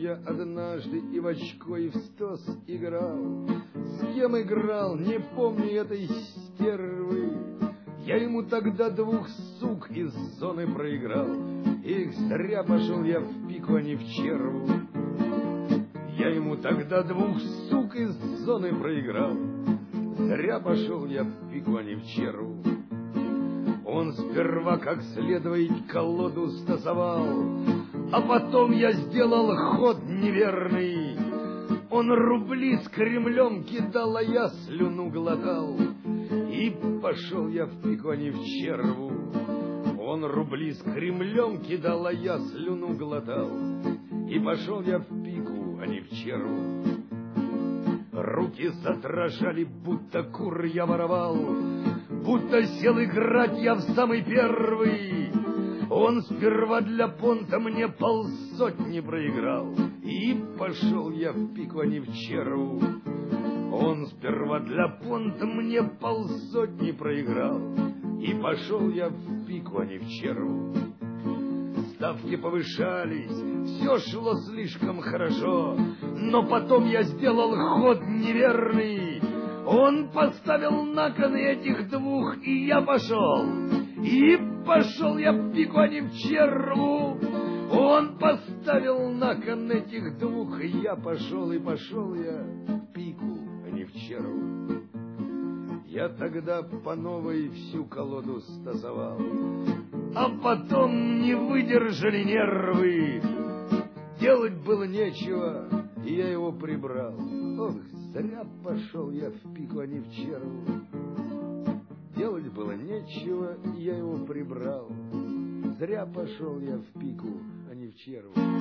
я однажды и в очко, и в стос играл. С кем играл, не помню этой стервы. Я ему тогда 2 сук из зоны проиграл. Их зря пошел я в пику, а не в черву. Я ему тогда 2 сук из зоны проиграл. Зря пошел я в пику, а не в черву. Он сперва как следует колоду стасовал, а потом я сделал ход неверный. Он рубли с Кремлем кидал, а я слюну глотал. И пошел я в пику, а не в черву. Он рубли с Кремлем кидал, а я слюну глотал. И пошел я в пику, а не в черву. Руки задрожали, будто кур я воровал, будто сел играть я в самый первый. Он сперва для понта мне 50 проиграл. И пошел я в пику, а не в черву. Он сперва для понта мне 50 проиграл. И пошел я в пику, а не в черву. Ставки повышались, все шло слишком хорошо, но потом я сделал ход неверный. Он поставил на кон этих 2, и я пошел. И пошел я в пику, а не в черву. Он поставил на кон этих 2, и я пошел. И пошел я в пику, а не в черву. Я тогда по новой всю колоду стасовал, а потом не выдержали нервы. Делать было нечего, и я его прибрал. Ох, зря пошел я в пику, а не в черву. Делать было нечего, и я его прибрал. Зря пошел я в пику, а не в черву.